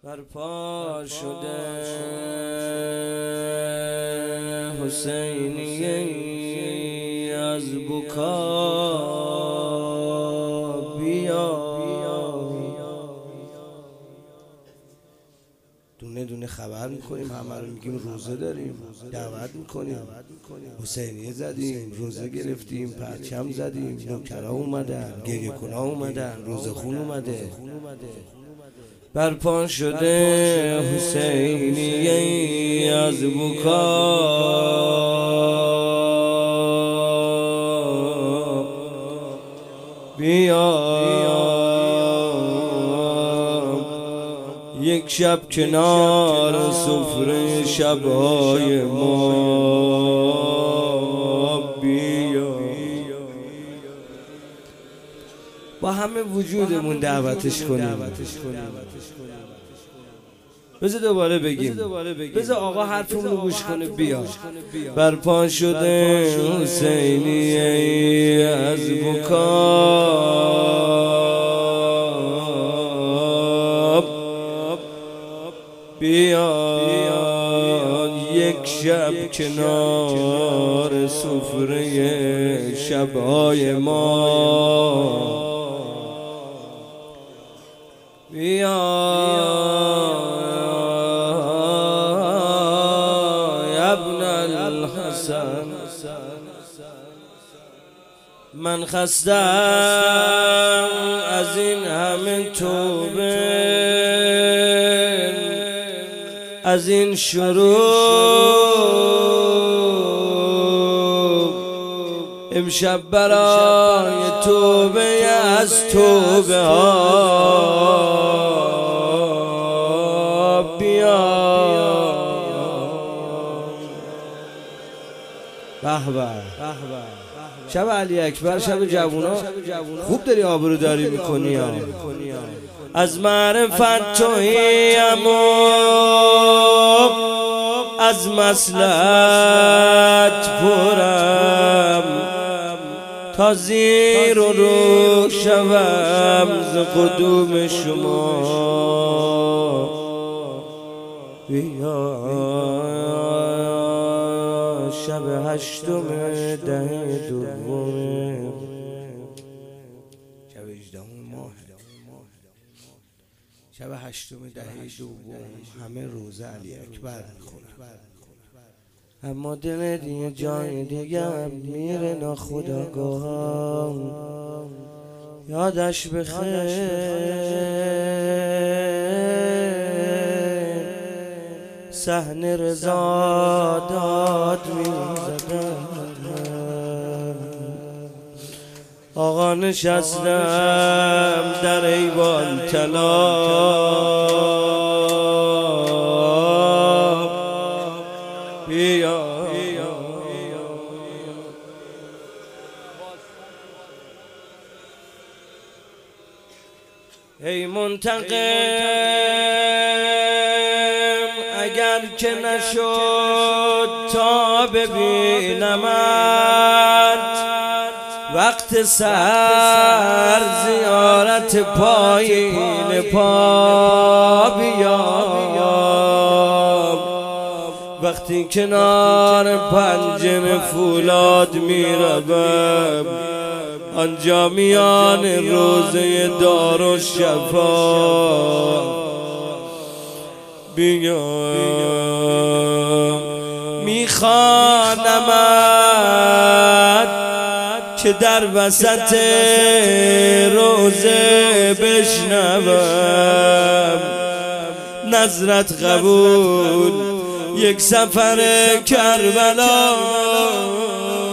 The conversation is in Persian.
برپا شده حسینی از بکا بیا، دونه دونه خبر میکنیم، همه رو میگیم روزه داریم، دعوت میکنیم، حسینیه زدیم، روزه گرفتیم، پرچم زدیم، نوکرا اومدن، گریه کنا اومدن، روزه خون اومده. برپا شده حسینیه از بکا بیا، یک شب کنار سفره شبهای ما بیا، با همه وجودمون دعوتش کنیم. بذار دوباره بگیم، بذار آقا حرفمون رو گوش کنه. بیا. برپا شده حسینیه از بکا بیا، یک شب کنار سفره شبهای ما بیا، ابن الحسن. من خستم از این همه توبه، از این شروع، امشب برای توبه از توبه ها بیا. به به، شب علی اکبر، شب جوونا، خوب داری آبرو داری میکنی. از معرفت توییم و از مصلحت پرم، تا زیر و رو شوم ز قدوم شما بیا. شب هشتم ده دوم، شب 18 ماه، شب هشتم ده دوم، همه روزه علی اکبر میخونن، اما دل دیگه جای دیگه میره ناخودآگاه. یادش بخیر صحنه رضا داد میزدن، آقا نشستم در ایوان طلا بیا. ای منتقم اگر که نشد تا ببینمت، وقت سر زیارت پایین پا بیا. وقتی کنار پنجم فولاد میروم، آنجا میان روزه دارالشفا بیا. میخوانمت که در وسط روزه بشنوم، نظرت قبول یک سفر کربلا